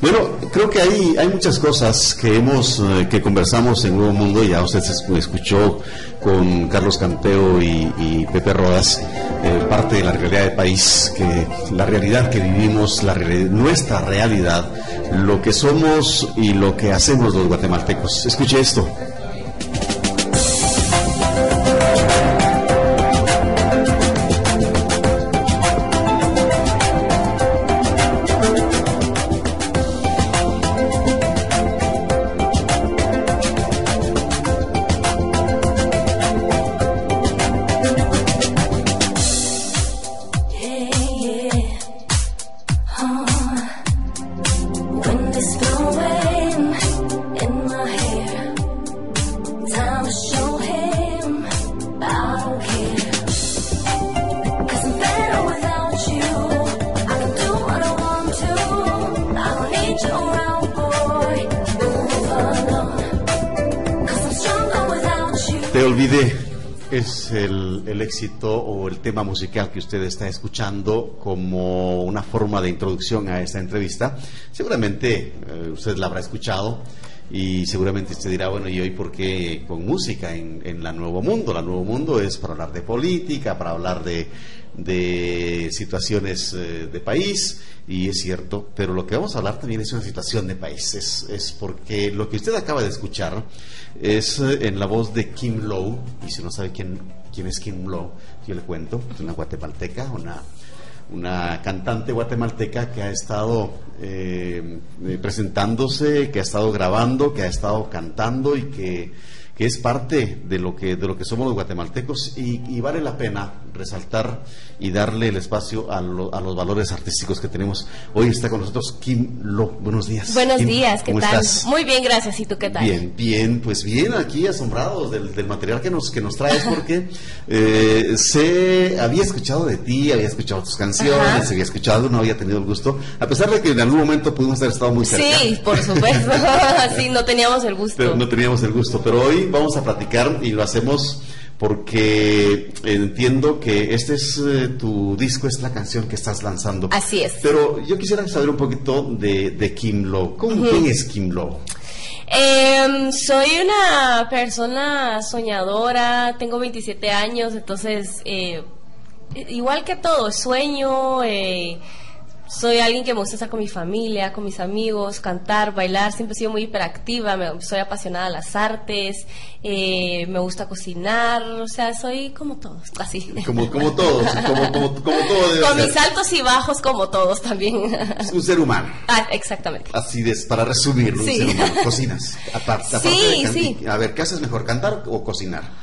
Bueno, creo que hay muchas cosas que conversamos en Nuevo Mundo. Ya usted escuchó con Carlos Campeo y Pepe Rodas parte de la realidad del país, que la realidad que vivimos, nuestra realidad, lo que somos y lo que hacemos los guatemaltecos. Escuche esto. Te olvidé es el éxito o el tema musical que usted está escuchando como una forma de introducción a esta entrevista. Seguramente usted la habrá escuchado y seguramente usted dirá, bueno, ¿y hoy por qué con música en La Nuevo Mundo? La Nuevo Mundo es para hablar de política, para hablar de situaciones de país, y es cierto, pero lo que vamos a hablar también es una situación de país, es porque lo que usted acaba de escuchar es en la voz de Kim Lowe, y si no sabe quién es Kim Lowe, yo le cuento, es una guatemalteca, una cantante guatemalteca que ha estado presentándose, que ha estado grabando, que ha estado cantando y que es parte de lo que somos los guatemaltecos, y vale la pena resaltar y darle el espacio a los valores artísticos que tenemos. Hoy está con nosotros Kim Lowe. Buenos días. Buenos Kim, días, ¿qué ¿cómo tal? estás? Muy bien, gracias. ¿Y tú qué tal? Bien, pues bien, aquí asombrados del material que nos traes, porque había escuchado de ti, había escuchado tus canciones, Ajá. había escuchado, no había tenido el gusto, a pesar de que en algún momento pudimos haber estado muy cerca. Sí, por supuesto. Sí, no teníamos el gusto. Pero no teníamos el gusto, pero hoy vamos a platicar y lo hacemos porque entiendo que este es tu disco, es la canción que estás lanzando. Así es. Pero yo quisiera saber un poquito de Kim Lowe. ¿Quién es Kim Lowe? Soy una persona soñadora, tengo 27 años, entonces igual que todo, sueño, soy alguien que me gusta estar con mi familia, con mis amigos, cantar, bailar. Siempre he sido muy hiperactiva, soy apasionada de las artes, me gusta cocinar, o sea, soy como todos, así. Como todos, como todo debe con ser. mis altos y bajos como todos también. Es un ser humano. Exactamente. Así es, para resumirlo, Sí. un ser humano. Cocinas. Aparte Sí, de sí. A ver, ¿qué haces mejor, cantar o cocinar?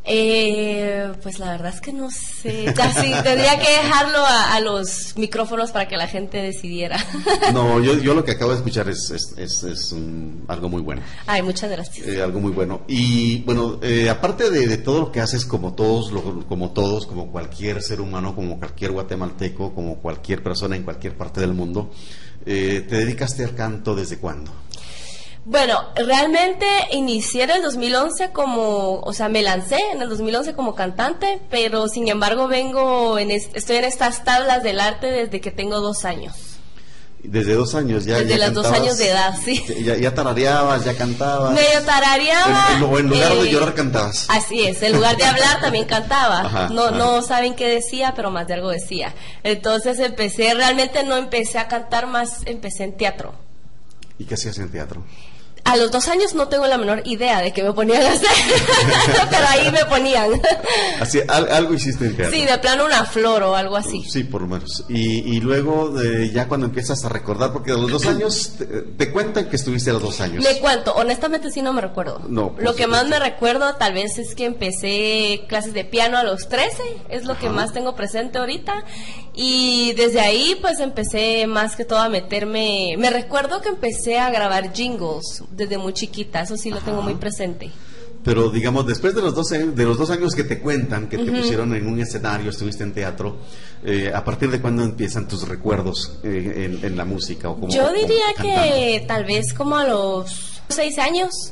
Pues la verdad es que no sé, casi tendría que dejarlo a los micrófonos para que la gente decidiera. No, yo lo que acabo de escuchar es algo muy bueno. Ay, muchas gracias. Algo muy bueno. Y bueno, aparte de todo lo que haces, como como cualquier ser humano, como cualquier guatemalteco, como cualquier persona en cualquier parte del mundo, ¿te dedicaste al canto desde cuándo? Bueno, realmente inicié en el 2011 me lancé en el 2011 como cantante, pero sin embargo estoy en estas tablas del arte desde que tengo 2 años. Desde 2 años ya. Desde los 2 años de edad, sí. Ya tarareabas, ya cantabas. Medio tarareaba. En lugar de llorar cantabas. Así es, en lugar de hablar también cantaba. Ajá, no saben qué decía, pero más de algo decía. Entonces realmente no empecé a cantar más, empecé en teatro. ¿Y qué hacías en teatro? A los 2 años no tengo la menor idea de qué me ponían a hacer, pero ahí me ponían. Así, algo hiciste en teatro. Sí, de plano una flor o algo así. Sí, por lo menos. Y luego, ya cuando empiezas a recordar, porque a los 2 años, te cuentan que estuviste a los 2 años. Le cuento, honestamente sí no me recuerdo. No, lo que más me recuerdo tal vez es que empecé clases de piano a los 13, es lo que más tengo presente ahorita. Y desde ahí pues empecé más que todo a meterme. Me recuerdo que empecé a grabar jingles desde muy chiquita, eso sí lo tengo muy presente. Pero digamos, después de los 2 años que te cuentan, que te pusieron en un escenario, estuviste en teatro, ¿a partir de cuándo empiezan tus recuerdos en la música? Yo diría que tal vez como a los 6 años.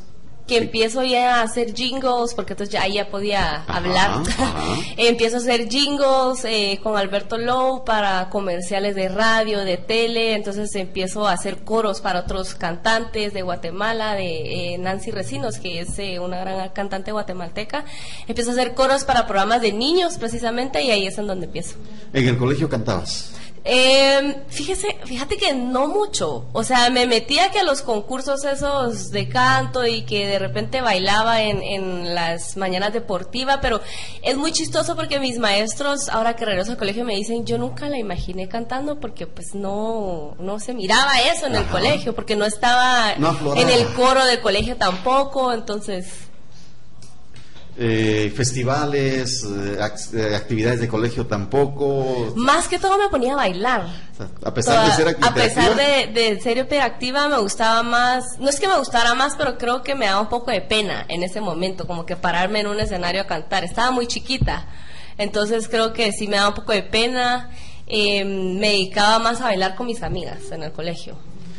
que empiezo ya a hacer jingles, porque entonces ya ahí ya podía hablar. Empiezo a hacer jingles con Alberto Lowe para comerciales de radio, de tele. Entonces empiezo a hacer coros para otros cantantes de Guatemala, de Nancy Recinos, que es una gran cantante guatemalteca. Empiezo a hacer coros para programas de niños precisamente, y ahí es en donde empiezo. ¿En el colegio cantabas? Fíjate que no mucho, o sea, me metía que a los concursos esos de canto y que de repente bailaba en las mañanas deportivas, pero es muy chistoso porque mis maestros, ahora que regreso al colegio, me dicen, yo nunca la imaginé cantando porque pues no se miraba eso en el colegio, porque no estaba en el coro del colegio tampoco, entonces... festivales, actividades de colegio tampoco. Más que todo me ponía a bailar. O sea, a pesar de ser hiperactiva. A pesar de ser hiperactiva, me gustaba más. No es que me gustara más, pero creo que me daba un poco de pena en ese momento, como que pararme en un escenario a cantar. Estaba muy chiquita, entonces creo que sí me daba un poco de pena. Me dedicaba más a bailar con mis amigas en el colegio.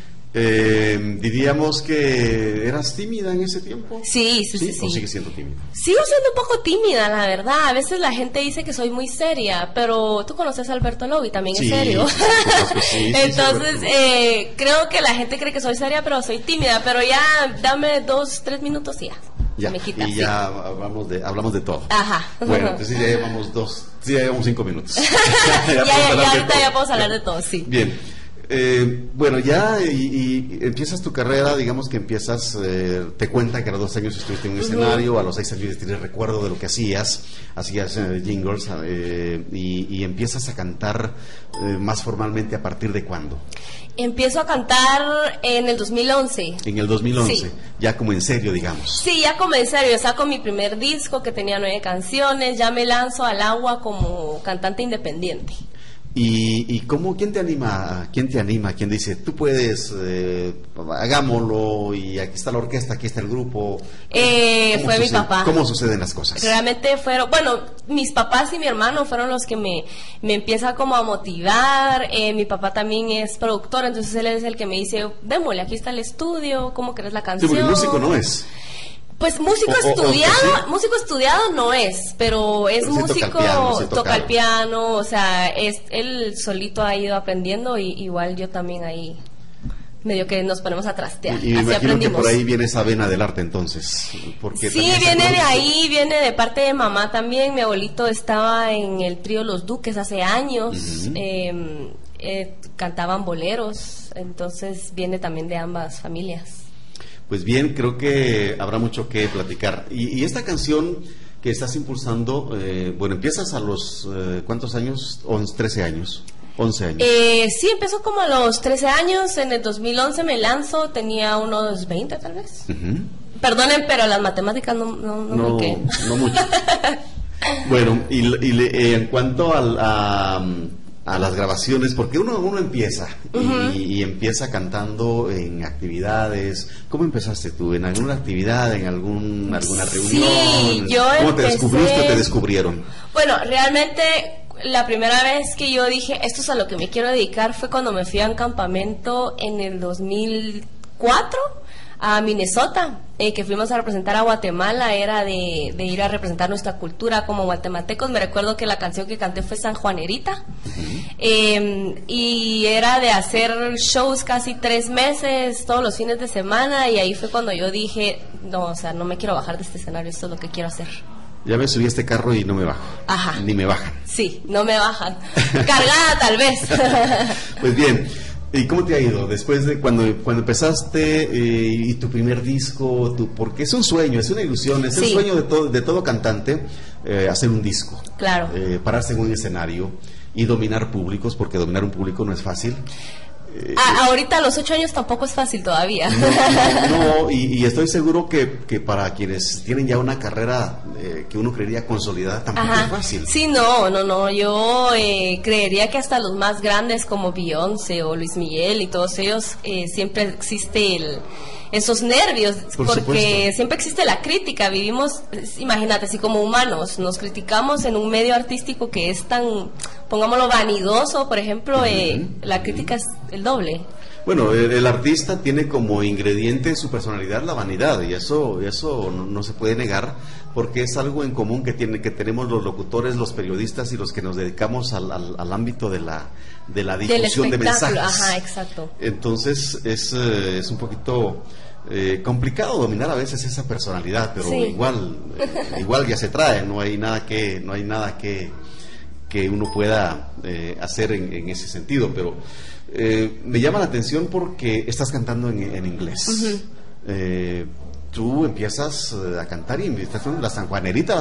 Diríamos que eras tímida en ese tiempo. Sí. ¿O sigues siendo tímida? Sigo siendo un poco tímida, la verdad. A veces la gente dice que soy muy seria, pero tú conoces a Alberto Lowe y también es serio. Sí, entonces, creo que la gente cree que soy seria, pero soy tímida. Pero ya, dame 2-3 minutos y ya. Me quita, y ya hablamos de todo. Ajá. Bueno, entonces ya llevamos 5 minutos. ya ahorita ya podemos hablar de todo, sí. Bien. Bueno, ya y empiezas tu carrera, digamos que empiezas, te cuenta que a los 2 años estuviste en un escenario, a los 6 años tienes recuerdo de lo que hacías jingles, y empiezas a cantar más formalmente ¿a partir de cuándo? Empiezo a cantar en el 2011. En el 2011, sí. Ya como en serio, digamos. Sí, ya como en serio, saco mi primer disco que tenía 9 canciones, ya me lanzo al agua como cantante independiente. ¿Y cómo, quién te anima? ¿Quién dice, tú puedes, hagámoslo, y aquí está la orquesta, aquí está el grupo? Fue mi papá. ¿Cómo suceden las cosas? Realmente mis papás y mi hermano fueron los que me empiezan como a motivar. Mi papá también es productor, entonces él es el que me dice, démosle, aquí está el estudio, ¿cómo querés la canción? Sí, porque músico no es. Pues músico estudiado no es, pero es músico, toca el piano, o sea, él solito ha ido aprendiendo, y igual yo también ahí medio que nos ponemos a trastear. Y me imagino que por ahí viene esa vena del arte, entonces. Porque sí, viene de ahí, viene de parte de mamá también. Mi abuelito estaba en el trío Los Duques hace años, cantaban boleros, entonces viene también de ambas familias. Pues bien, creo que habrá mucho que platicar. Y esta canción que estás impulsando, empiezas a los, ¿cuántos años? 13 años. 11 años. Sí, empezó como a los 13 años. En el 2011 me lanzo, tenía unos 20 tal vez. Perdonen, pero las matemáticas no mucho. Bueno, y en cuanto a las grabaciones, porque uno empieza y empieza cantando en actividades. ¿Cómo empezaste tú? ¿En alguna actividad, en alguna reunión? Sí, yo ¿Cómo empecé... te descubriste o te descubrieron? Bueno, realmente la primera vez que yo dije, esto es a lo que me quiero dedicar, fue cuando me fui a un campamento en el 2004 a Minnesota, que fuimos a representar a Guatemala. Era de ir a representar nuestra cultura como guatemaltecos. Me recuerdo que la canción que canté fue San Juanerita, y era de hacer shows casi 3 meses, todos los fines de semana, y ahí fue cuando yo dije, no me quiero bajar de este escenario, esto es lo que quiero hacer. Ya me subí a este carro y no me bajo. Ajá. Ni me bajan. Sí, no me bajan. Cargada tal vez. Pues bien. ¿Y cómo te ha ido después de cuando empezaste y tu primer disco? Porque es un sueño, es una ilusión, es el sueño de todo cantante, hacer un disco. Claro. Pararse en un escenario y dominar públicos, porque dominar un público no es fácil. Ahorita a los 8 años tampoco es fácil todavía. No, y estoy seguro que para quienes tienen ya una carrera que uno creería consolidada, tampoco es fácil. Sí, no, yo creería que hasta los más grandes como Beyoncé o Luis Miguel y todos ellos, siempre existe esos nervios, porque siempre existe la crítica. Vivimos, imagínate, así como humanos, nos criticamos en un medio artístico que es tan, pongámoslo, vanidoso, por ejemplo, la crítica es el doble. Bueno, el artista tiene como ingrediente en su personalidad la vanidad, y eso no se puede negar, porque es algo en común que tenemos los locutores, los periodistas y los que nos dedicamos al ámbito de la difusión de mensajes. Ajá, exacto. Entonces es un poquito complicado dominar a veces esa personalidad, pero sí. igual ya se trae, no hay nada que uno pueda hacer en ese sentido, pero me llama la atención porque estás cantando en inglés. Uh-huh. Tú empiezas a cantar y estás con la sanjuanerita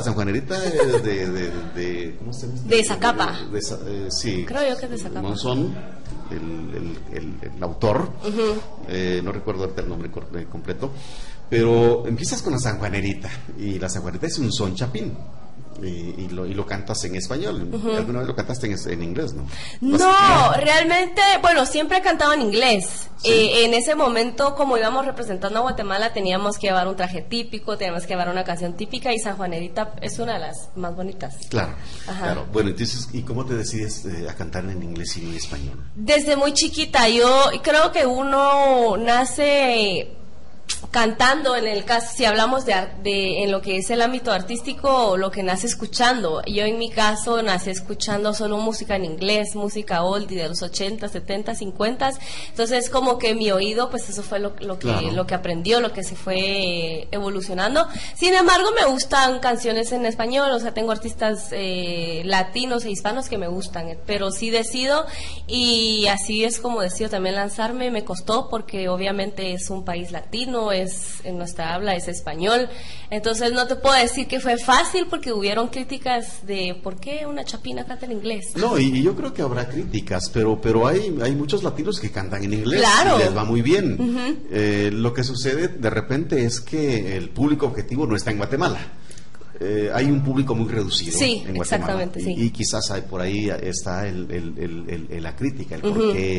de ¿cómo se llama? De Zacapa. Sí. Creo yo que es de Zacapa. Monzón, el autor, uh-huh. No recuerdo el nombre completo, pero empiezas con la sanjuanerita, y la sanjuanerita es un son chapín. Y lo cantas en español. Uh-huh. ¿Alguna vez lo cantaste en inglés, no? No, realmente, bueno, siempre he cantado en inglés. ¿Sí? En ese momento, como íbamos representando a Guatemala, teníamos que llevar un traje típico, teníamos que llevar una canción típica, y Sanjuanerita es una de las más bonitas. Claro, claro. Bueno, entonces, ¿y cómo te decides a cantar en inglés y en español? Desde muy chiquita. Yo creo que uno nace cantando, en el caso, si hablamos en lo que es el ámbito artístico, lo que nace escuchando. Yo en mi caso nací escuchando solo música en inglés, música oldie de los 80, 70, 50. Entonces como que mi oído, pues eso fue lo que aprendió, lo que se fue evolucionando. Sin embargo, me gustan canciones en español, o sea, tengo artistas latinos e hispanos que me gustan, pero sí decido, y así es como decido también lanzarme. Me costó porque obviamente es un país latino, en nuestra habla es español, entonces no te puedo decir que fue fácil, porque hubieron críticas de ¿por qué una chapina canta en inglés? No, y yo creo que habrá críticas, pero hay muchos latinos que cantan en inglés. Claro. Y les va muy bien. Uh-huh. Lo que sucede de repente es que el público objetivo no está en Guatemala. Hay un público muy reducido, sí, en Guatemala, exactamente, sí. Y quizás por ahí está la crítica, el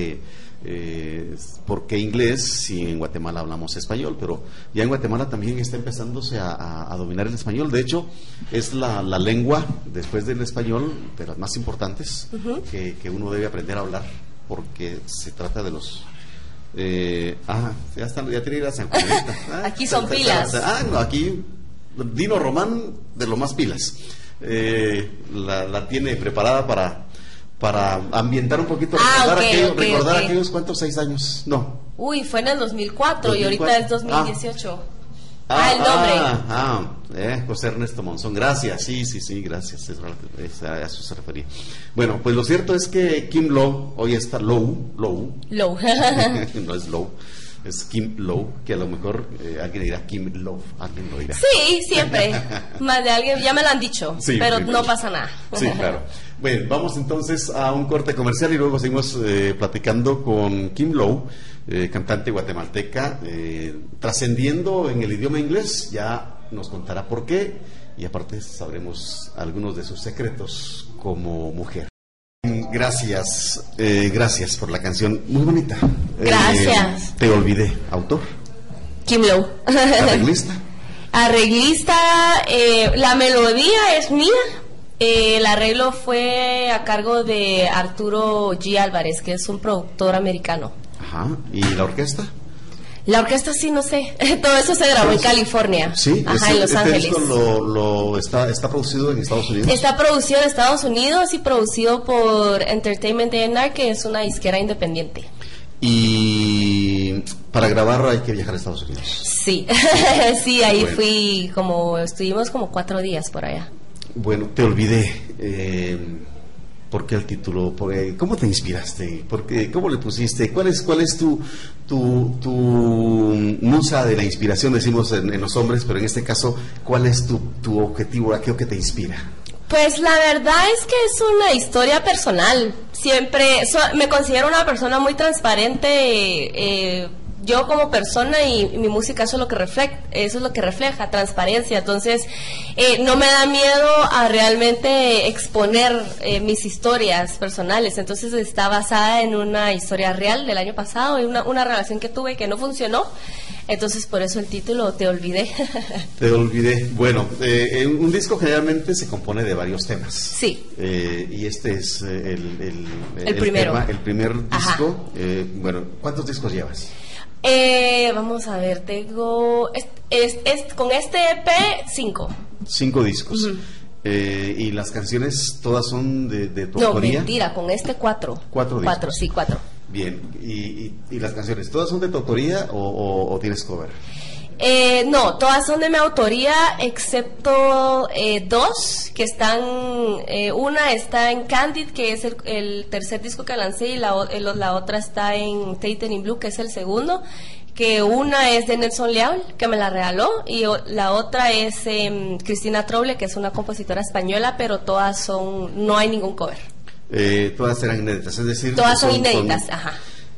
por qué inglés si en Guatemala hablamos español. Pero ya en Guatemala también está empezándose a dominar el español. De hecho, es la lengua, después del español, de las más importantes, uh-huh. que uno debe aprender a hablar, porque se trata de los... ya tiene la sanjuanita. Aquí son pilas. No, aquí Dino Román, de lo más pilas. La tiene preparada para ambientar un poquito, recordar aquellos, ¿cuántos? 6 años, no. Uy, fue en el 2004 y ahorita es 2018. El nombre. José Ernesto Monzón, gracias, sí, gracias, a eso se refería. Bueno, pues lo cierto es que Kim Lowe hoy está Low. No es Low, es Kim Lowe, que a lo mejor alguien dirá Kim Lowe, alguien lo dirá. Sí, siempre, más de alguien, ya me lo han dicho, sí, pero no pasa nada. Sí, claro. Bueno, vamos entonces a un corte comercial y luego seguimos platicando con Kim Lowe, cantante guatemalteca, trascendiendo en el idioma inglés. Ya nos contará por qué, y aparte sabremos algunos de sus secretos como mujer. Gracias por la canción, muy bonita. Gracias. Te olvidé, autor. Kim Lowe. Arreglista, la melodía es mía. El arreglo fue a cargo de Arturo G. Álvarez, que es un productor americano. Ajá. ¿Y la orquesta? La orquesta sí, no sé. Todo eso se grabó en California. Sí, en Los Ángeles. Disco está producido en Estados Unidos. Está producido en Estados Unidos y producido por Entertainment A&R, que es una disquera independiente. Y para grabar hay que viajar a Estados Unidos. Sí, sí, ahí estuvimos como 4 días por allá. Bueno, te olvidé. ¿Por qué el título? ¿Cómo te inspiraste? ¿Cómo le pusiste? ¿Cuál es tu musa de la inspiración? Decimos en los hombres, pero en este caso, ¿cuál es tu objetivo, aquello que te inspira? Pues la verdad es que es una historia personal. Siempre me considero una persona muy transparente. yo como persona y mi música eso es lo que refleja transparencia. Entonces no me da miedo a realmente exponer mis historias personales. Entonces está basada en una historia real del año pasado, en una relación que tuve que no funcionó. Entonces por eso el título, Te Olvidé. Te Olvidé. Bueno, un disco generalmente se compone de varios temas. Sí. Y este es el primero. El primer disco. Bueno, ¿cuántos discos llevas? Vamos a ver, tengo con este EP 5. 5 discos. Y las canciones todas son de tu autoría. No, mentira, con este 4. 4 discos. 4, sí, 4. Bien, ¿y las canciones todas son de tu autoría o tienes cover? No, todas son de mi autoría, excepto 2 que están, una está en Candid, que es el tercer disco que lancé, y la otra está en Tainted in Blue, que es el segundo, que una es de Nelson Leal, que me la regaló, y la otra es Cristina Troble, que es una compositora española, pero todas no hay ningún cover. Todas eran inéditas, es decir... Todas son inéditas, ajá.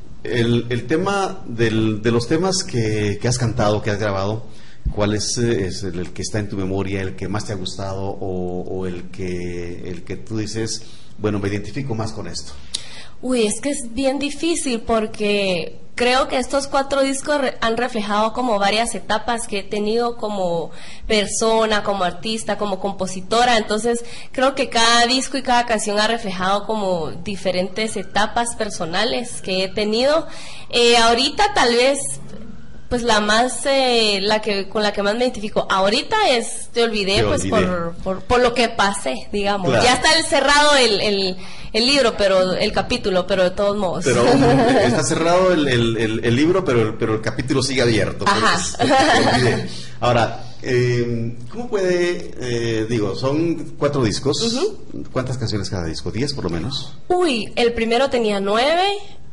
El tema de los temas que has cantado, que has grabado, ¿cuál es el que está en tu memoria, el que más te ha gustado o el que tú dices, bueno, me identifico más con esto? Uy, es que es bien difícil porque creo que estos 4 discos han reflejado como varias etapas que he tenido como persona, como artista, como compositora. Entonces creo que cada disco y cada canción ha reflejado como diferentes etapas personales que he tenido. Ahorita tal vez pues la más con la que más me identifico ahorita es Te Olvidé, pues por lo que pasé, digamos. Claro. Ya está cerrado el libro, pero el capítulo, pero de todos modos. Pero está cerrado el libro, pero el capítulo sigue abierto. Ajá. Pues, ahora, ¿cómo puede, son 4 discos? ¿Cuántas canciones cada disco? ¿10 por lo menos? Uy, el primero tenía 9,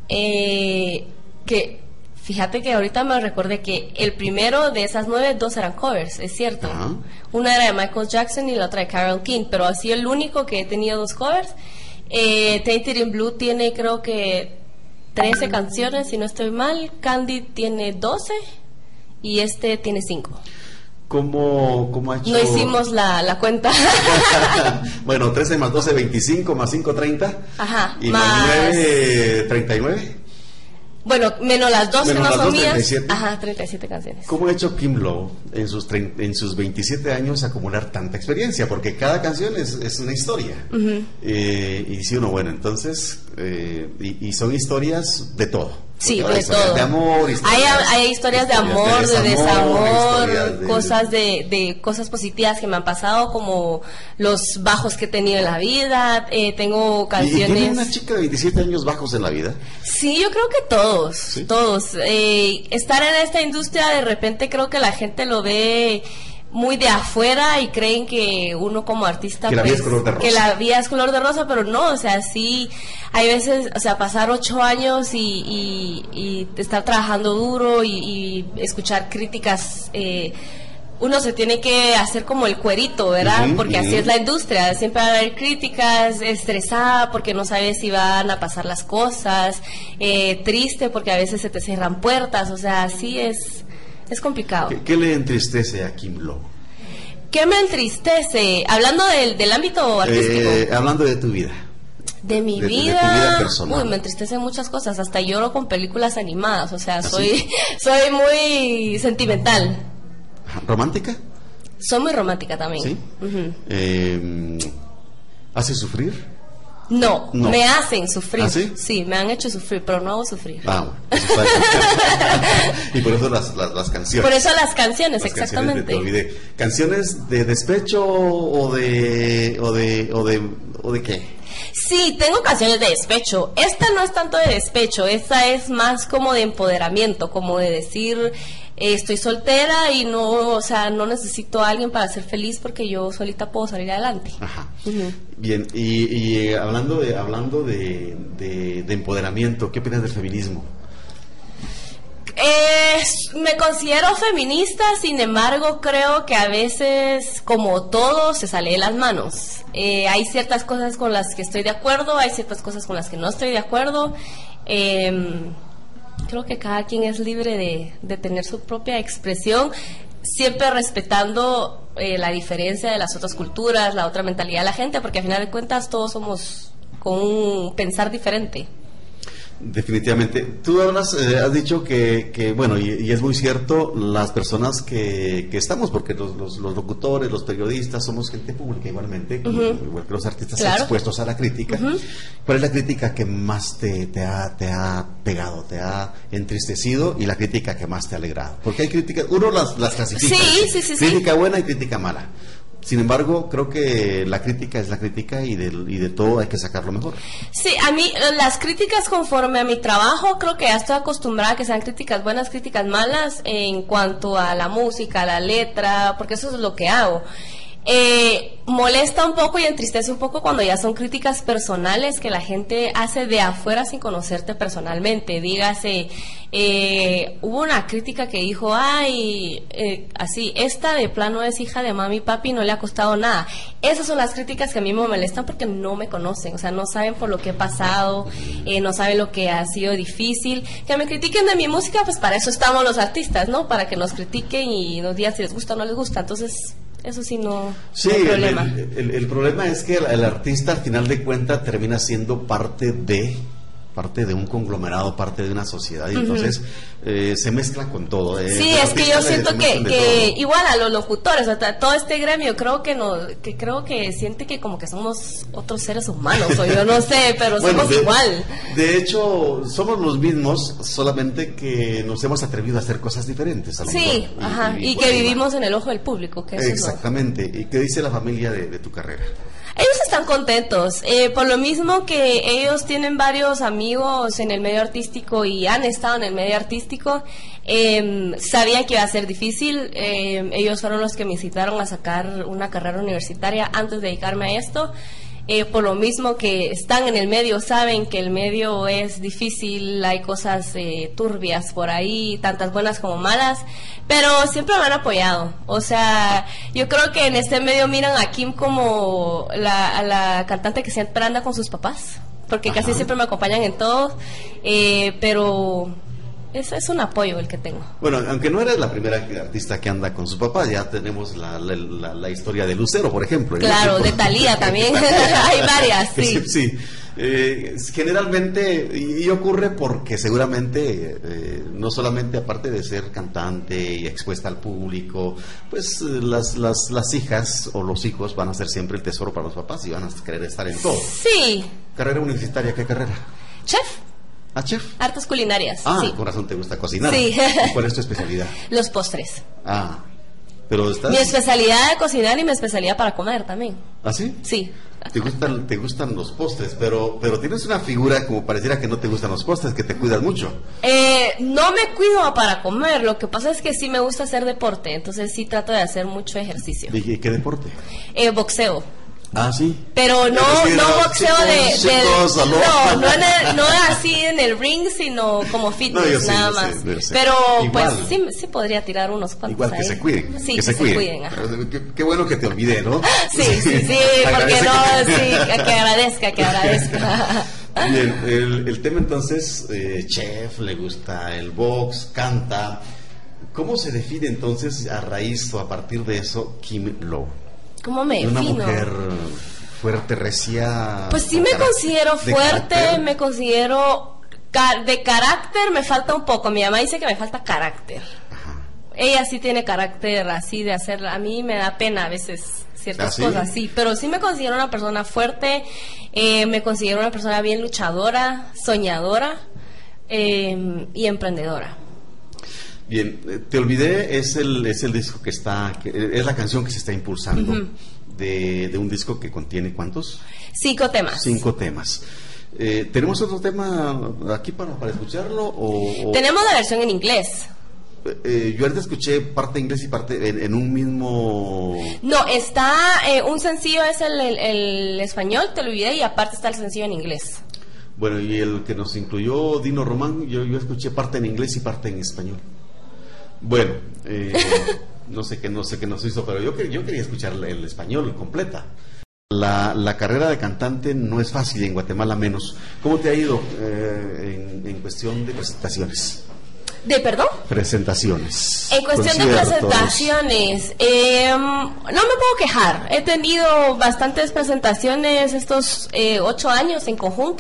que... Fíjate que ahorita me recordé que el primero de esas 9, 2 eran covers, es cierto. Ajá. Una era de Michael Jackson y la otra de Carole King, pero así el único que he tenido 2 covers. Tainted in Blue tiene creo que 13 canciones, si no estoy mal. Candid tiene 12 y este tiene 5. ¿Cómo ha hecho? No hicimos la cuenta. Bueno, 13 más 12, 25, más 5, 30. Ajá. Y más 9, 39. Bueno, menos las 2 que no son mías. 37. Ajá, 37 canciones. ¿Cómo ha hecho Kim Lowe en sus 27 años acumular tanta experiencia? Porque cada canción es una historia. Y si uno, bueno, entonces, y son historias de todo. Sí, de todo. De amor, hay historias de amor, de desamor, cosas de cosas positivas que me han pasado, como los bajos que he tenido en la vida. Tengo canciones. ¿Y tiene una chica de 27 años bajos en la vida? Sí, yo creo que todos. ¿Sí? Todos. Estar en esta industria, de repente creo que la gente lo ve muy de afuera y creen que uno como artista, que la vida es color de rosa. Que la vida es color de rosa, pero no, o sea, sí, hay veces, o sea, pasar 8 años y estar trabajando duro y escuchar críticas, uno se tiene que hacer como el cuerito, ¿verdad? Porque así es la industria, siempre va a haber críticas, estresada porque no sabes si van a pasar las cosas, triste porque a veces se te cierran puertas, o sea, así es complicado. ¿Qué le entristece a Kim Lowe? ¿Qué me entristece? Hablando del ámbito artístico. Hablando de tu vida. De mi vida. De tu vida personal. Uy, me entristecen muchas cosas. Hasta lloro con películas animadas. O sea, soy muy sentimental. ¿Romántica? Soy muy romántica también. ¿Sí? ¿Hace sufrir? No, me hacen sufrir. ¿Ah, sí? Sí, me han hecho sufrir, pero no hago sufrir. Bueno, y por eso las canciones. Por eso las canciones, exactamente. Te olvidé. ¿Canciones de despecho o de qué? Sí, tengo canciones de despecho. Esta no es tanto de despecho, esta es más como de empoderamiento, como de decir, estoy soltera y no necesito a alguien para ser feliz porque yo solita puedo salir adelante. Ajá. Bien, y hablando de empoderamiento, ¿qué opinas del feminismo? Me considero feminista, sin embargo creo que a veces, como todo, se sale de las manos. Hay ciertas cosas con las que estoy de acuerdo, hay ciertas cosas con las que no estoy de acuerdo. Creo que cada quien es libre de tener su propia expresión, siempre respetando la diferencia de las otras culturas, la otra mentalidad de la gente, porque al final de cuentas todos somos con un pensar diferente. Definitivamente. Tú has dicho que bueno, y es muy cierto, las personas que estamos, porque los locutores, los periodistas, somos gente pública igualmente, igual que los artistas, claro, expuestos a la crítica. ¿Cuál es la crítica que más te ha pegado, te ha entristecido, y la crítica que más te ha alegrado? Porque hay críticas, uno las clasifica, sí, crítica buena y crítica mala. Sin embargo, creo que la crítica es la crítica, y de todo hay que sacar lo mejor. Sí, a mí las críticas, conforme a mi trabajo, creo que ya estoy acostumbrada a que sean críticas buenas, críticas malas, en cuanto a la música, a la letra, porque eso es lo que hago. Molesta un poco y entristece un poco cuando ya son críticas personales que la gente hace de afuera sin conocerte personalmente. Dígase, hubo una crítica que dijo, así, esta de plano es hija de mami y papi, no le ha costado nada. Esas son las críticas que a mí me molestan porque no me conocen, o sea, no saben por lo que he pasado, no saben lo que ha sido difícil. Que me critiquen de mi música, pues para eso estamos los artistas, ¿no? Para que nos critiquen y nos digan si les gusta o no les gusta. Entonces, eso sí no hay problema. El problema es que el artista, al final de cuentas, termina siendo parte de un conglomerado, parte de una sociedad, y entonces se mezcla con todo. Sí, es que yo siento que igual a los locutores, o sea, todo este gremio, creo que siente que como que somos otros seres humanos, o yo no sé, pero bueno, somos igual. De hecho, somos los mismos, solamente que nos hemos atrevido a hacer cosas diferentes. Sí, y que vivimos en el ojo del público. Que eso exactamente. ¿Y qué dice la familia de tu carrera? Ellos están contentos, por lo mismo que ellos tienen varios amigos en el medio artístico y han estado en el medio artístico. Sabían que iba a ser difícil. Ellos fueron los que me incitaron a sacar una carrera universitaria antes de dedicarme a esto. Por lo mismo que están en el medio, saben que el medio es difícil, hay cosas turbias por ahí, tantas buenas como malas, pero siempre me han apoyado. O sea, yo creo que en este medio miran a Kim como a la cantante que siempre anda con sus papás, porque casi siempre me acompañan en todo, pero es un apoyo el que tengo. Bueno, aunque no eres la primera artista que anda con sus papás, ya tenemos la historia de Lucero, por ejemplo. Claro, de Thalía también. Hay varias, sí. Sí. Generalmente, y ocurre porque seguramente, no solamente aparte de ser cantante y expuesta al público, pues las hijas o los hijos van a ser siempre el tesoro para los papás y van a querer estar en todo. Sí. ¿Carrera universitaria? ¿Qué carrera? Chef. ¿Ah, chef? Artes culinarias. Sí. Con razón te gusta cocinar. Sí. ¿Y cuál es tu especialidad? Los postres. Pero estás... Mi especialidad de cocinar y mi especialidad para comer también. ¿Ah, sí? Sí. Te gustan los postres, pero tienes una figura como pareciera que no te gustan los postres, que te cuidas mucho. No me cuido para comer, lo que pasa es que sí me gusta hacer deporte, entonces sí trato de hacer mucho ejercicio. ¿Y qué deporte? Boxeo. Sí. Pero no boxeo no así en el ring, sino como fitness, nada más. Pero igual, pues sí podría tirar unos cuantos. Igual que ahí. se cuiden. Sí, que se cuiden. Qué bueno que te olvidé, ¿no? Sí, porque no, sí, que agradezca. Bien, el tema entonces, chef, le gusta el box, canta. ¿Cómo se define entonces a raíz o a partir de eso Kim Lo? ¿Cómo me defino? Una mujer fuerte, recia. Pues sí me considero fuerte, me considero de carácter, me falta un poco. Mi mamá dice que me falta carácter. Ella sí tiene carácter así de hacer. A mí me da pena a veces ciertas cosas, sí, pero sí me considero una persona fuerte, me considero una persona bien luchadora, soñadora y emprendedora. Bien, Te Olvidé es el disco es la canción que se está impulsando de un disco que contiene ¿cuántos? 5 temas. 5 temas. ¿Tenemos otro tema aquí para escucharlo? Tenemos la versión en inglés. Yo ahorita escuché parte inglés y parte en un mismo... No, está un sencillo es el español, Te Olvidé, y aparte está el sencillo en inglés. Bueno, y el que nos incluyó Dino Román, yo escuché parte en inglés y parte en español. Bueno, no sé qué nos hizo, pero yo quería escuchar el español completa. La carrera de cantante no es fácil, en Guatemala menos. ¿Cómo te ha ido en cuestión de presentaciones? ¿De perdón? Presentaciones. En cuestión de presentaciones, no me puedo quejar. He tenido bastantes presentaciones estos 8 años en conjunto.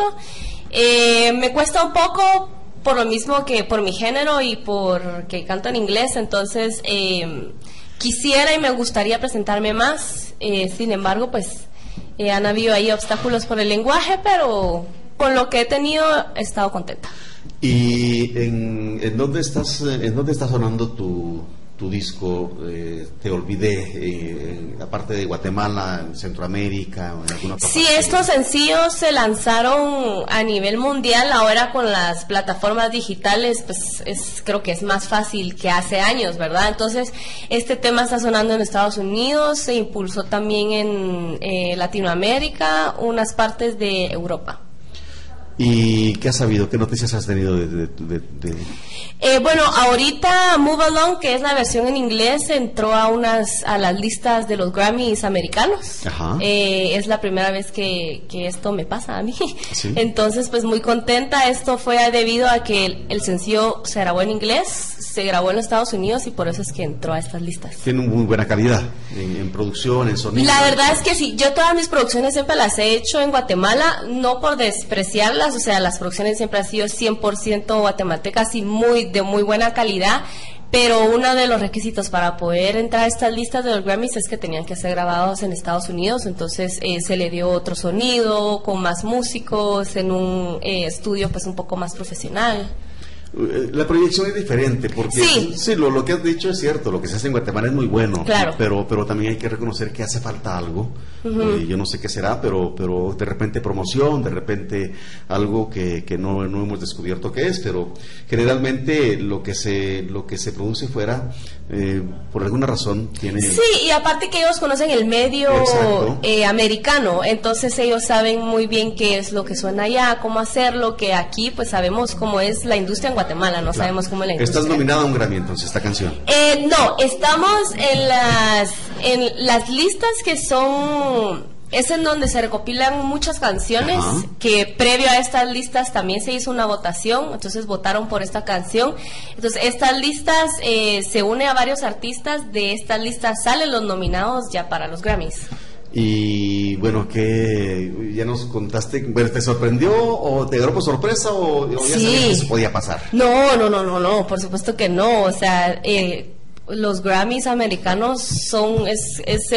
Me cuesta un poco por lo mismo que por mi género y porque canto en inglés, entonces quisiera y me gustaría presentarme más. Sin embargo, pues han habido ahí obstáculos por el lenguaje, pero con lo que he tenido he estado contenta. ¿Y en dónde estás sonando tu disco? Te olvidé, aparte de Guatemala, en Centroamérica o en alguna otra parte. Sí, estos sencillos se lanzaron a nivel mundial. Ahora con las plataformas digitales, pues creo que es más fácil que hace años, ¿verdad? Entonces, este tema está sonando en Estados Unidos, se impulsó también en Latinoamérica, unas partes de Europa. ¿Y qué has sabido? ¿Qué noticias has tenido bueno, ahorita Move Along, que es la versión en inglés, entró a las listas de los Grammys americanos. Ajá. Es la primera vez que esto me pasa a mí. ¿Sí? Entonces, pues muy contenta. Esto fue debido a que el sencillo se grabó en inglés, se grabó en los Estados Unidos y por eso es que entró a estas listas. Tiene muy buena calidad en producción, en sonido. La verdad es que sí, yo todas mis producciones siempre las he hecho en Guatemala, no por despreciarlas, o sea, las producciones siempre han sido 100% guatemaltecas y de muy buena calidad, pero uno de los requisitos para poder entrar a estas listas de los Grammys es que tenían que ser grabados en Estados Unidos, entonces se le dio otro sonido, con más músicos, en un estudio pues un poco más profesional. La proyección es diferente porque sí, lo que has dicho es cierto, lo que se hace en Guatemala es muy bueno, claro, pero también hay que reconocer que hace falta algo. Yo no sé qué será, pero de repente promoción, de repente algo que no hemos descubierto qué es, pero generalmente lo que se produce fuera, por alguna razón tiene... Sí, y aparte que ellos conocen el medio americano, entonces ellos saben muy bien qué es lo que suena allá, cómo hacerlo, que aquí pues sabemos cómo es la industria en Guatemala, no sabemos cómo es la industria. ¿Estás nominada a un Grammy entonces, esta canción? No, estamos en las listas que son... Es en donde se recopilan muchas canciones. Ajá. Que previo a estas listas también se hizo una votación, entonces votaron por esta canción. Entonces estas listas se une a varios artistas, de estas listas salen los nominados ya para los Grammys. Y bueno, que ya nos contaste, bueno, ¿te sorprendió o te dio por sorpresa o ya sabías que eso podía pasar? No, por supuesto que no, o sea, los Grammys americanos es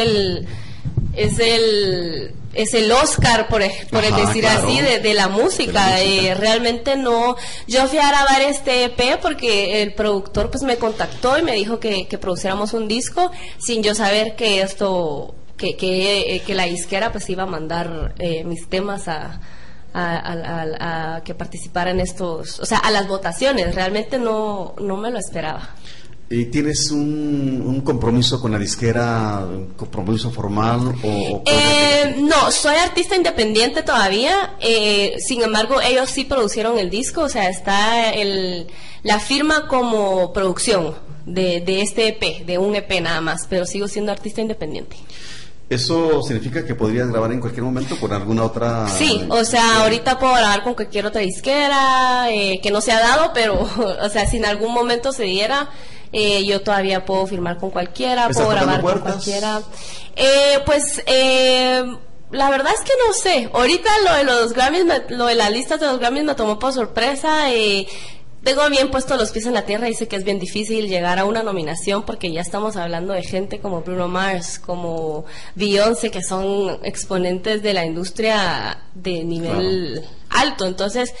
el Oscar, por decir claro, así, de la música. Realmente no. Yo fui a grabar este EP porque el productor pues me contactó y me dijo que produciéramos un disco sin yo saber que esto, que la disquera pues iba a mandar mis temas a que participara en estos, o sea, a las votaciones. Realmente no me lo esperaba. ¿Y tienes un compromiso con la disquera, un compromiso formal? No, soy artista independiente todavía, sin embargo ellos sí producieron el disco, o sea, está la firma como producción de este EP, de un EP nada más, pero sigo siendo artista independiente. ¿Eso significa que podrías grabar en cualquier momento con alguna otra...? Sí, o sea, ahorita puedo grabar con cualquier otra disquera, que no se ha dado, pero, o sea, si en algún momento se diera... yo todavía puedo firmar con cualquiera, puedo grabar con cualquiera. La verdad es que no sé. Ahorita lo de los Grammys, lo de las listas de los Grammys me tomó por sorpresa. Tengo bien puesto los pies en la tierra y sé que es bien difícil llegar a una nominación porque ya estamos hablando de gente como Bruno Mars, como Beyoncé, que son exponentes de la industria de nivel alto. Entonces,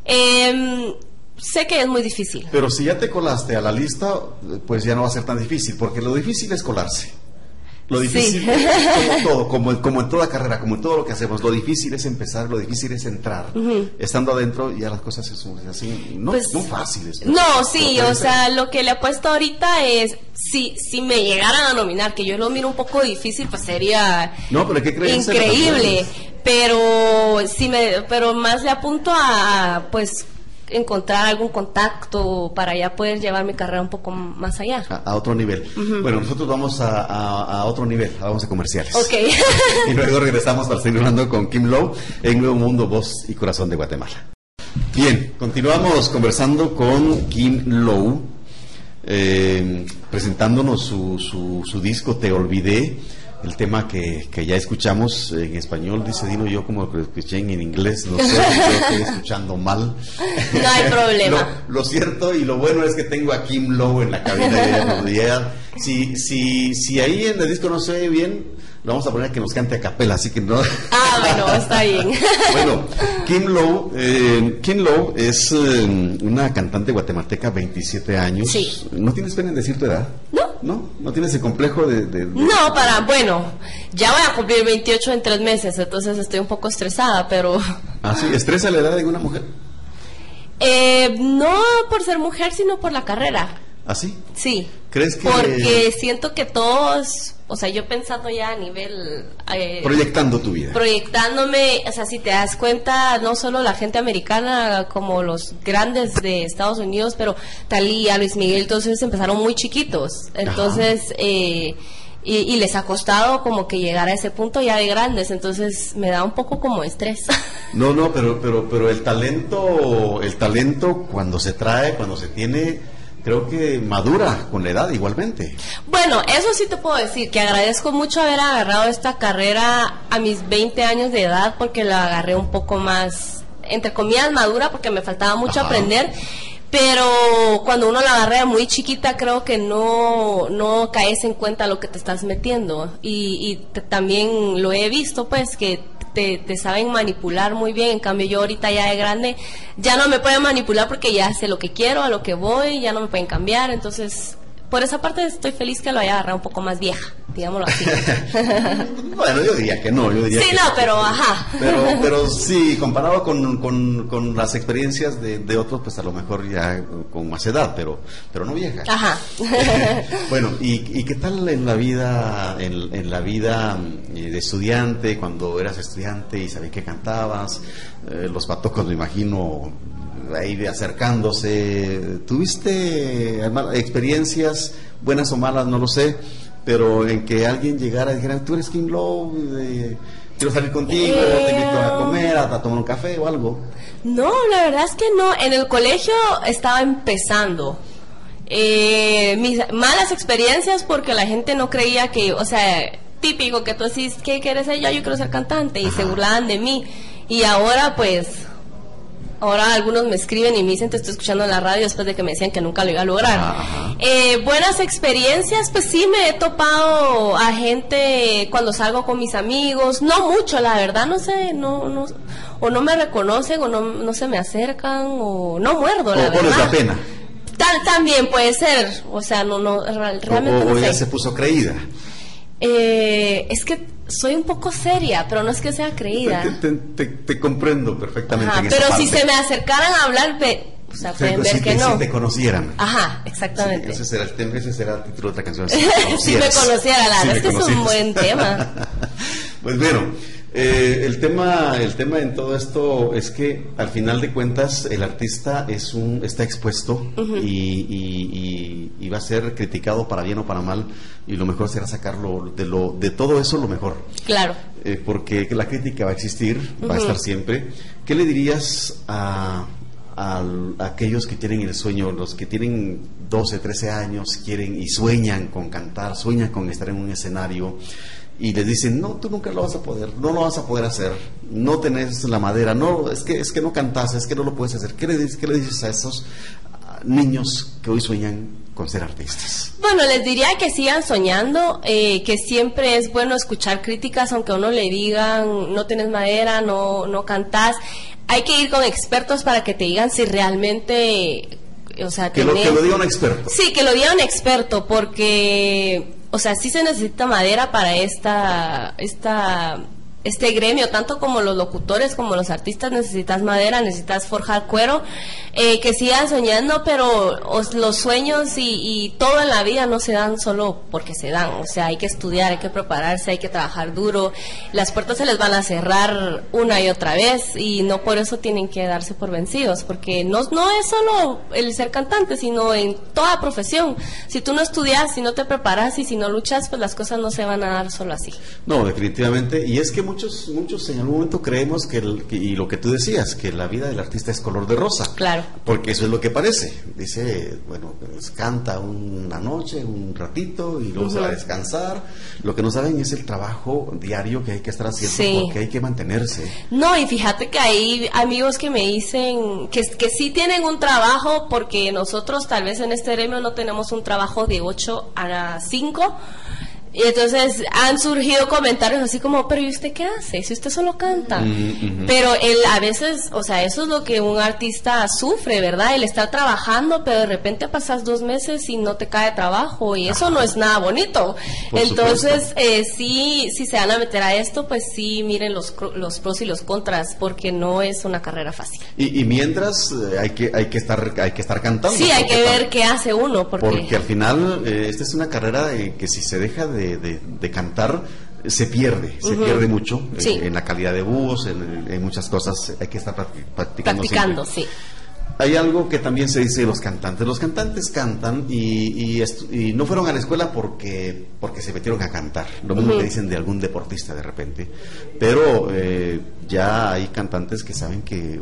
sé que es muy difícil. Pero si ya te colaste a la lista, pues ya no va a ser tan difícil, porque lo difícil es colarse. Lo difícil, como en toda carrera, como en todo lo que hacemos, lo difícil es empezar, lo difícil es entrar. Estando adentro, ya las cosas son así, no fáciles. No, sí, o sea, lo que le apuesto ahorita es, si me llegaran a nominar, que yo lo miro un poco difícil, pues sería increíble. Pero más le apunto a, pues, encontrar algún contacto para ya poder llevar mi carrera un poco más allá. A otro nivel. Bueno, nosotros vamos a otro nivel, vamos a comerciales. Ok. Y luego regresamos para seguir hablando con Kim Lowe en Nuevo Mundo, Voz y Corazón de Guatemala. Bien, continuamos conversando con Kim Lowe, presentándonos su disco Te Olvidé. El tema que ya escuchamos en español, dice Dino, yo como lo escuché en inglés, no sé, yo estoy escuchando mal. No hay problema. Lo cierto y lo bueno es que tengo a Kim Lowe en la cabina de ella. Si ahí en el disco no se oye bien, lo vamos a poner que nos cante a capela, así que no. Bueno, está bien. Bueno, Kim Lowe es una cantante guatemalteca, 27 años. Sí. ¿No tienes pena en decir tu edad? ¿No tienes el complejo de... No, ya voy a cumplir 28 en 3 meses, entonces estoy un poco estresada, pero... ¿Ah, sí? ¿Estresa la edad de una mujer? No por ser mujer, sino por la carrera. ¿Ah, sí? Sí. ¿Crees que...? Porque siento que todos, o sea, yo pensando ya a nivel... proyectando tu vida. Proyectándome, o sea, si te das cuenta, no solo la gente americana, como los grandes de Estados Unidos, pero Thalía, Luis Miguel, todos ellos empezaron muy chiquitos. Entonces, y les ha costado como que llegar a ese punto ya de grandes, entonces me da un poco como estrés. No, pero el talento cuando se trae, cuando se tiene... Creo que madura con la edad igualmente. Bueno, eso sí te puedo decir, que agradezco mucho haber agarrado esta carrera a mis 20 años de edad, porque la agarré un poco más, entre comillas, madura, porque me faltaba mucho aprender. Pero cuando uno la agarra muy chiquita, creo que no caes en cuenta lo que te estás metiendo. Y también lo he visto, pues, que te saben manipular muy bien. En cambio, yo ahorita ya de grande ya no me pueden manipular porque ya sé lo que quiero, a lo que voy, ya no me pueden cambiar. Entonces, por esa parte estoy feliz que lo haya agarrado un poco más vieja, digámoslo así. Bueno, yo diría que no. Pero ajá. Pero sí, comparado con las experiencias de otros, pues a lo mejor ya con más edad, pero no vieja. Ajá. Bueno, ¿y qué tal en la vida de estudiante, cuando eras estudiante y sabías que cantabas? Los patocos, me imagino, ahí acercándose. ¿Tuviste experiencias buenas o malas? No lo sé, pero en que alguien llegara y dijera, tú eres Kim Lowe, quiero salir contigo, te invito a comer, a tomar un café o algo. No, la verdad es que no. En el colegio estaba empezando. Mis malas experiencias porque la gente no creía que, o sea, típico que tú decís, ¿qué quieres ser? Yo quiero ser cantante, y se burlaban de mí. Y ahora algunos me escriben y me dicen, te estoy escuchando en la radio, después de que me decían que nunca lo iba a lograr. Buenas experiencias, pues sí, me he topado a gente cuando salgo con mis amigos, no mucho, la verdad, no sé, o no me reconocen, o no se me acercan, o no muerdo, la verdad. ¿O les da pena? También puede ser, o sea, realmente no sé. ¿O ya se puso creída? Es que soy un poco seria, pero no es que sea creída. Te comprendo perfectamente. Pero si se me acercaran a hablar, pueden ver que no. Si te conocieran. Ajá, exactamente. Sí, ese será el título de otra canción. Si me conociera, la verdad es que es un buen tema. Pues bueno, el tema en todo esto es que al final de cuentas el artista está expuesto y va a ser criticado para bien o para mal, y lo mejor será sacarlo de todo eso lo mejor. Claro. Porque la crítica va a existir, va a estar siempre. ¿Qué le dirías a aquellos que tienen el sueño, los que tienen 12, 13 años, quieren y sueñan con cantar, sueñan con estar en un escenario, y les dicen, no, tú nunca lo vas a poder, no lo vas a poder hacer, no tenés la madera, no, es que no cantas, es que no lo puedes hacer? ¿Qué le dices a esos niños que hoy sueñan con ser artistas? Bueno, les diría que sigan soñando, que siempre es bueno escuchar críticas, aunque a uno le digan, no tenés madera, no cantás. Hay que ir con expertos para que te digan si realmente, o sea, que lo diga un experto. Sí, que lo diga un experto, porque, o sea, sí se necesita madera para esta este gremio, tanto como los locutores como los artistas, necesitas madera, necesitas forjar cuero, que sigan soñando, pero los sueños y todo en la vida no se dan solo porque se dan, o sea, hay que estudiar, hay que prepararse, hay que trabajar duro, las puertas se les van a cerrar una y otra vez y no por eso tienen que darse por vencidos, porque no es solo el ser cantante, sino en toda profesión. Si tú no estudias, si no te preparas y si no luchas, pues las cosas no se van a dar solo así. No, definitivamente, y es que muchos en algún momento creemos y lo que tú decías, que la vida del artista es color de rosa. Claro. Porque eso es lo que parece. Dice, bueno, pues canta una noche, un ratito y luego se va a descansar. Lo que no saben es el trabajo diario que hay que estar haciendo, porque hay que mantenerse. No, y fíjate que hay amigos que me dicen que sí tienen un trabajo, porque nosotros tal vez en este gremio no tenemos un trabajo de 8 a 5. Y entonces han surgido comentarios así como, pero ¿y usted qué hace? Si usted solo canta. Pero él a veces, o sea, eso es lo que un artista sufre, ¿verdad? El estar trabajando, pero de repente pasas 2 meses y no te cae trabajo, y eso no es nada bonito. Entonces, sí, si se van a meter a esto, pues sí, miren los pros y los contras, porque no es una carrera fácil. Y mientras hay que estar cantando. Sí, hay que ver qué hace uno. Porque al final, esta es una carrera que si se deja de cantar, se pierde mucho, en la calidad de voz, en muchas cosas. Hay que estar practicando sí. Hay algo que también se dice de los cantantes. Los cantantes cantan y no fueron a la escuela porque se metieron a cantar. Lo mismo que dicen de algún deportista de repente. Pero ya hay cantantes que saben que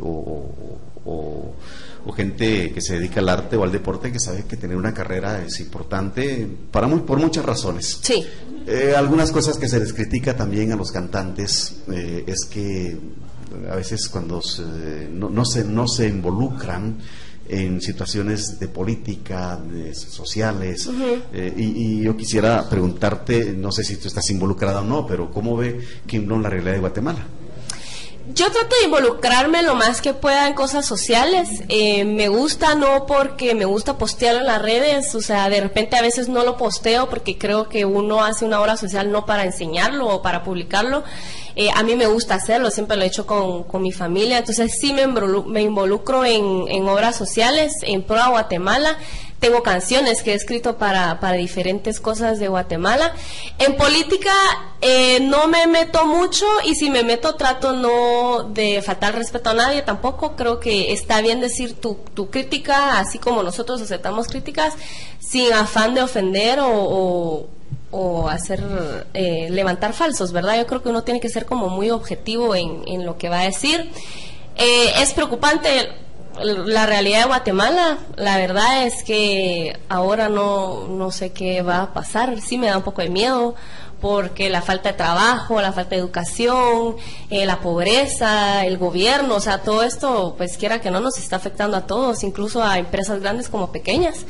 o gente que se dedica al arte o al deporte, que sabe que tener una carrera es importante por muchas razones. Sí. Algunas cosas que se les critica también a los cantantes es que a veces cuando no se involucran en situaciones de política, sociales, y yo quisiera preguntarte, no sé si tú estás involucrada o no, pero ¿cómo ve Kim Blom la realidad de Guatemala? Yo trato de involucrarme lo más que pueda en cosas sociales. Me gusta, no porque me gusta postearlo en las redes, o sea, de repente a veces no lo posteo porque creo que uno hace una obra social no para enseñarlo o para publicarlo. A mí me gusta hacerlo, siempre lo he hecho con mi familia, entonces sí me involucro en obras sociales, en pro a Guatemala. Tengo canciones que he escrito para diferentes cosas de Guatemala. En política no me meto mucho, y si me meto trato no de faltar respeto a nadie tampoco. Creo que está bien decir tu crítica, así como nosotros aceptamos críticas, sin afán de ofender o hacer levantar falsos, ¿verdad? Yo creo que uno tiene que ser como muy objetivo en lo que va a decir. Es preocupante la realidad de Guatemala. La verdad es que ahora no sé qué va a pasar. Sí me da un poco de miedo, porque la falta de trabajo, la falta de educación, la pobreza, el gobierno, o sea, todo esto, pues quiera que no, nos está afectando a todos, incluso a empresas grandes como pequeñas.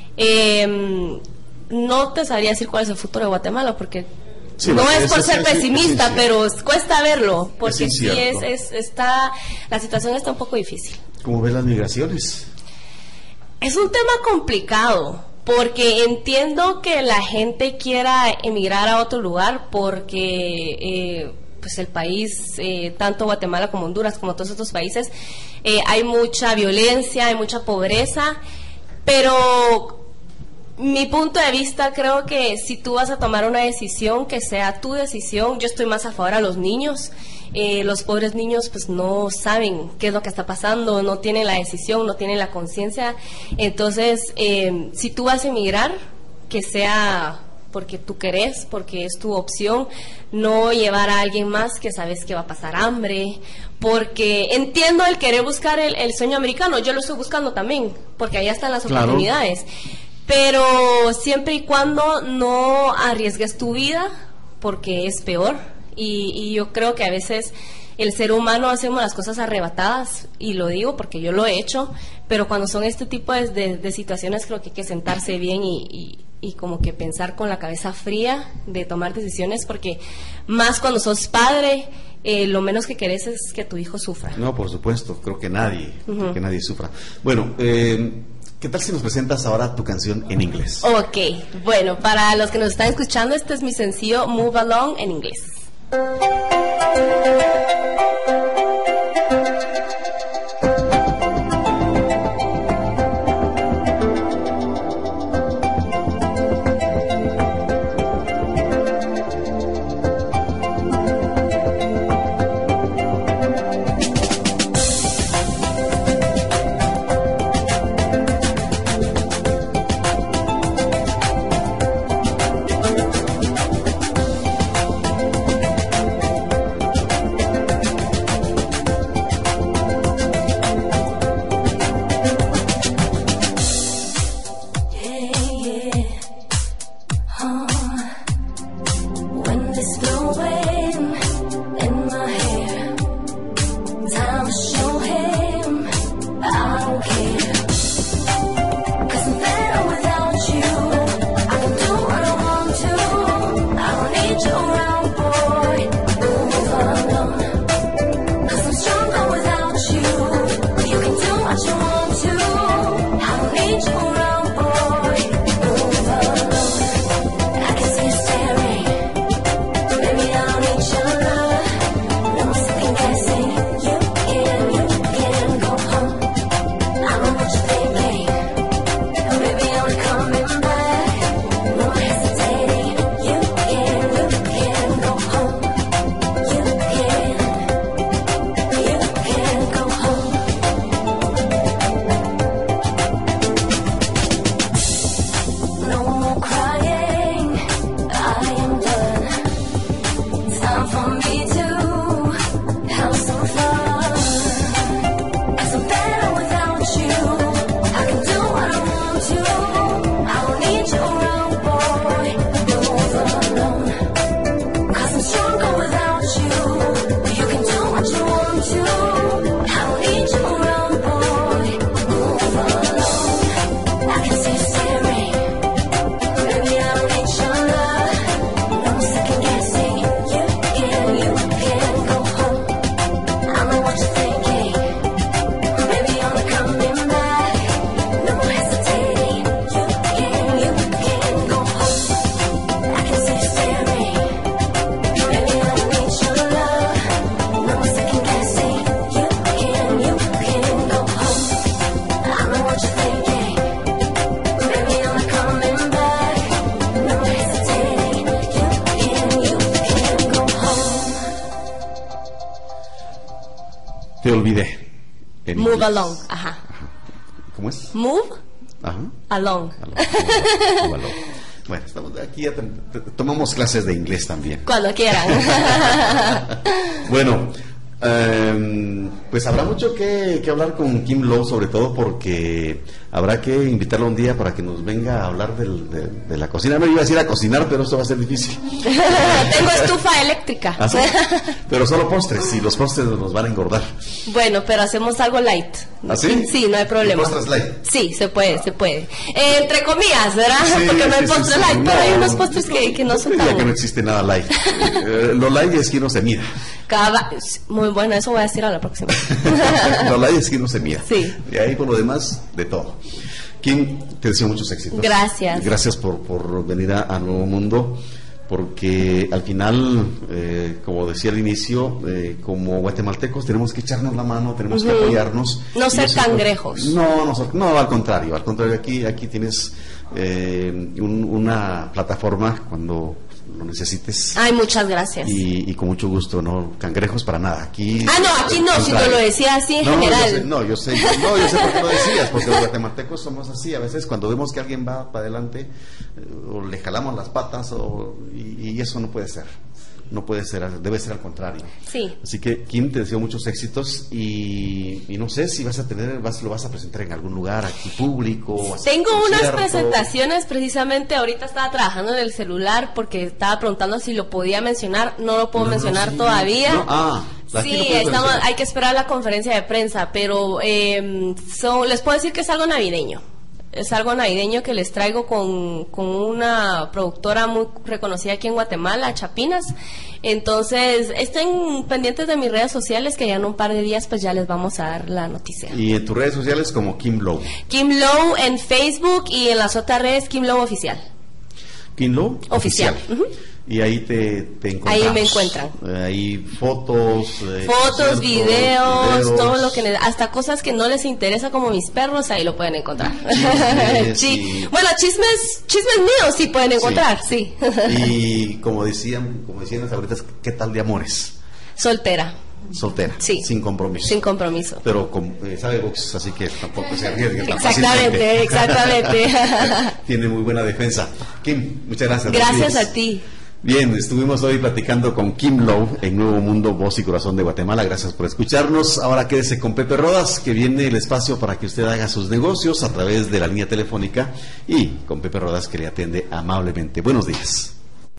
No te sabría decir cuál es el futuro de Guatemala, porque sí, no es por ser pesimista, pero cuesta verlo, porque sí la situación está un poco difícil. ¿Cómo ves las migraciones? Es un tema complicado, porque entiendo que la gente quiera emigrar a otro lugar, porque pues el país, tanto Guatemala como Honduras, como todos estos países, hay mucha violencia, hay mucha pobreza, pero mi punto de vista, creo que si tú vas a tomar una decisión, que sea tu decisión. Yo estoy más a favor a los niños. Los pobres niños pues no saben qué es lo que está pasando, no tienen la decisión, no tienen la conciencia. Entonces, si tú vas a emigrar, que sea porque tú querés, porque es tu opción, no llevar a alguien más que sabes que va a pasar hambre, porque entiendo el querer buscar el sueño americano. Yo lo estoy buscando también, porque allá están las oportunidades. Pero siempre y cuando no arriesgues tu vida, porque es peor. Y yo creo que a veces el ser humano hacemos las cosas arrebatadas, y lo digo porque yo lo he hecho, pero cuando son este tipo de situaciones, creo que hay que sentarse bien y como que pensar con la cabeza fría de tomar decisiones, porque más cuando sos padre, lo menos que querés es que tu hijo sufra. No, por supuesto, creo que nadie sufra. Bueno, ¿qué tal si nos presentas ahora tu canción en inglés? Ok, bueno, para los que nos están escuchando, este es mi sencillo Move Along en inglés. Te olvidé. Move along, ajá. ¿Cómo es? Move Ajá. along. Move along. Bueno, estamos aquí, ya tomamos clases de inglés también. Cuando quieran. Bueno, pues habrá mucho que hablar con Kim Lo, sobre todo porque habrá que invitarla un día para que nos venga a hablar de la cocina. No iba a decir a cocinar, pero eso va a ser difícil. Tengo estufa eléctrica. ¿Ah, sí? Pero solo postres, y los postres nos van a engordar. Bueno, pero hacemos algo light. ¿Ah, sí? Sí, no hay problema. ¿Postres light? Sí, se puede. Entre comillas, ¿verdad? Sí, porque no hay sí, postres sí, light, no, pero hay unos postres que no son diría tan... que no existe nada light. Lo light es que no se mida. Muy bueno, eso voy a decir a la próxima. Lo light es que no se mida. Sí. Y ahí por lo demás, de todo. Kim, te deseo muchos éxitos. Gracias. Gracias por venir a Nuevo Mundo, porque al final, como decía al inicio, como guatemaltecos tenemos que echarnos la mano, tenemos que apoyarnos. No ser cangrejos. No, al contrario, aquí tienes una plataforma cuando lo necesites. Ay, muchas gracias. Y con mucho gusto, no cangrejos para nada. Aquí no, si te lo decía así en general. Yo sé por qué lo decías, porque los guatemaltecos somos así. A veces cuando vemos que alguien va para adelante, o le jalamos las patas, y eso no puede ser. No puede ser, debe ser al contrario. Sí. Así que, Kim, te deseo muchos éxitos y no sé si lo vas a presentar en algún lugar aquí público. Tengo unas presentaciones, precisamente ahorita estaba trabajando en el celular porque estaba preguntando si lo podía mencionar. No lo puedo mencionar todavía. Sí, hay que esperar la conferencia de prensa, pero les puedo decir que es algo navideño. Es algo navideño que les traigo con una productora muy reconocida aquí en Guatemala, Chapinas. Entonces, estén pendientes de mis redes sociales, que ya en un par de días pues ya les vamos a dar la noticia. Y en tus redes sociales como Kim Lo. Kim Lo en Facebook, y en las otras redes Kim Lo Oficial. Kim Lo Oficial. Y ahí te encontramos. Ahí me encuentran. Ahí fotos. Fotos, videos, todo lo que hasta cosas que no les interesa como mis perros, ahí lo pueden encontrar. Bueno, chismes míos sí pueden encontrar, sí. Y como decían las ahorita, ¿qué tal de amores? Soltera, sí. Sin compromiso. Sin compromiso. Pero sabe box, así que tampoco se arriesgue tan Exactamente. Tiene muy buena defensa. Kim, muchas gracias. Gracias a ti. Bien, estuvimos hoy platicando con Kim Lowe en Nuevo Mundo, Voz y Corazón de Guatemala. Gracias por escucharnos. Ahora quédese con Pepe Rodas, que viene el espacio para que usted haga sus negocios a través de la línea telefónica, y con Pepe Rodas, que le atiende amablemente. Buenos días.